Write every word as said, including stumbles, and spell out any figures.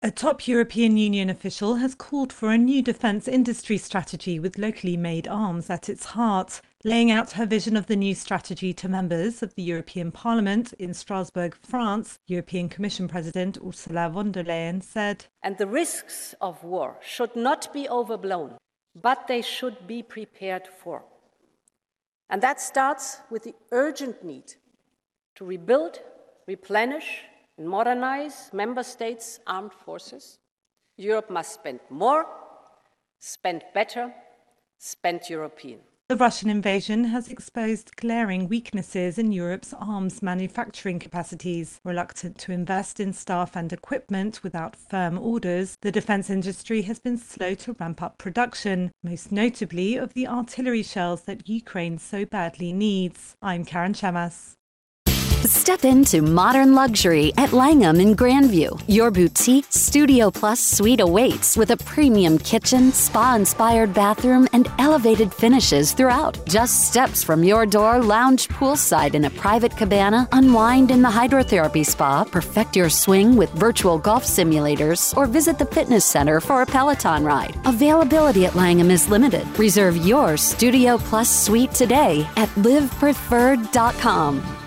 A top European Union official has called for a new defence industry strategy with locally made arms at its heart. Laying out her vision of the new strategy to members of the European Parliament in Strasbourg, France, European Commission President Ursula von der Leyen said, "And the risks of war should not be overblown, but they should be prepared for. And that starts with the urgent need to rebuild, replenish, and modernize member states' armed forces. Europe must spend more, spend better, spend European." The Russian invasion has exposed glaring weaknesses in Europe's arms manufacturing capacities. Reluctant to invest in staff and equipment without firm orders, the defence industry has been slow to ramp up production, most notably of the artillery shells that Ukraine so badly needs. I'm Karen Chamas. Step into modern luxury at Langham in Grandview. Your boutique Studio Plus suite awaits with a premium kitchen, spa-inspired bathroom, and elevated finishes throughout. Just steps from your door, lounge poolside in a private cabana, unwind in the hydrotherapy spa, perfect your swing with virtual golf simulators, or visit the fitness center for a Peloton ride. Availability at Langham is limited. Reserve your Studio Plus suite today at live preferred dot com.